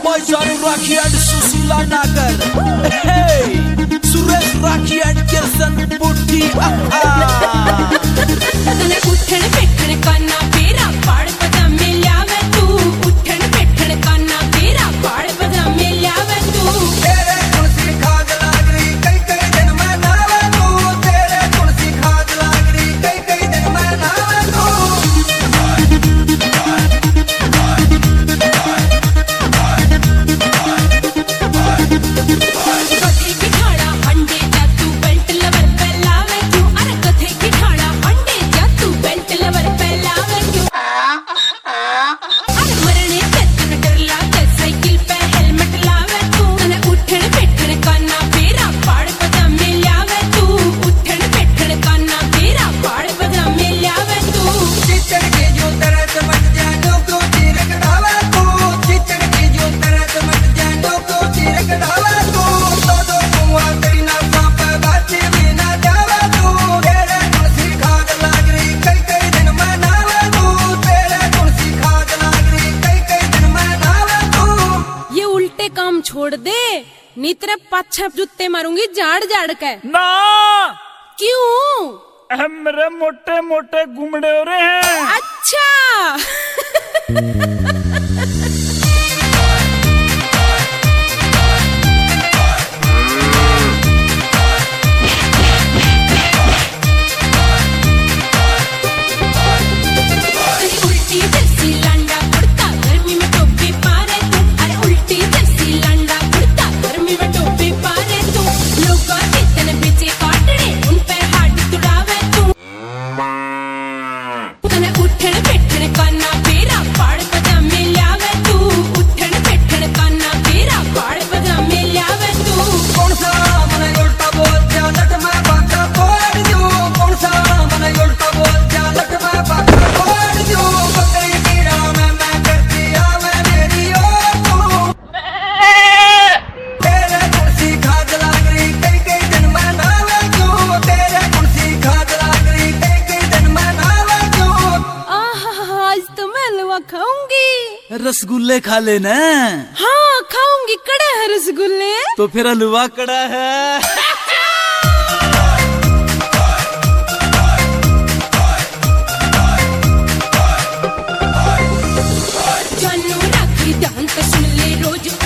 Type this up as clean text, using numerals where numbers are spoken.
boy Janu Rakhi and Susila Nagar. Hey, Suresh Rakhi and Kirsan Putti. तने उठण बैठण काना पेरा पाड़ पजामे ल्यावे तू उठण बैठण काना पेरा पाड़ पजामे ल्यावे तू तेरे तुलसी खाद लागरी कई कई दिन मैं नावे तू तेरे तुलसी खाद लागरी कई कई दिन मैं नावे तू कथे की ठाड़ा अंडे जा तू बेल्ट लवर पे लावे तू अरे कथे की ठाड़ा अंडे जा तू बेल्ट लवर पे लावे तू अरे मरने से तन डर लागे साइकिल पे हेलमेट लावे तू तने उठण बैठण काना पेरा पाड़ पजामे ल्यावे तू उठण बैठण काना पेरा पाड़ पजामे ल्यावे तू चिचड़ की जो तरह मत जानो को तीर कटावे तू चिचड़ की जो तरह मत जानो को तीर कटावे तू दो कुआं तेरी ना सांप बाजी भी ना जावे तू तेरे तुलसी खाद लागरी कई कई दिन मैं नावे तू तेरे तुलसी खाद लागरी कई कई दिन मैं नावे तू ये उल्टे काम छोड़ दे नी तेरे पाछे जूते मारूंगी झाड़ झाड़ के ना क्यों मेरे मोटे मोटे घुमड़े हो रहे हैं। अच्छा अरे उल्टी जैसी लांडा कुर्ता गर्मी में टोपी पारे तू अरे उल्टी जैसी लांडा कुर्ता गर्मी में टोपी पारे तू लोगा तेतन बेचे काटड़े उन पे हाथ तुड़ावे तू तने उठण बैठण काना पेरा पाड़ पजामे ल्यावे तू उठण बैठण काना पेरा पाड़ पजामे ल्यावे तू कौन सा मन उल्टा बोल जा लट मैं बाका फोड़ दूं कौन सा मन उल्टा बोल जा लट मैं बाका फोड़ दूं बकरी कीड़ा मैं करती आवे मेरी ओर तू तेरे तुलसी खाद लागरी कई कई दिन मैं नावे क्यों तेरे तुलसी खाद लागरी कई कई दिन मैं नावे क्यों आहा आज तो मैं हलवा खाऊंगी रसगुल्ले खा लेना। हाँ खाऊंगी कड़े हैं रसगुल्ले तो फिर हलवा कड़ा है। जानू राखी ध्यान तो सुन ले रोज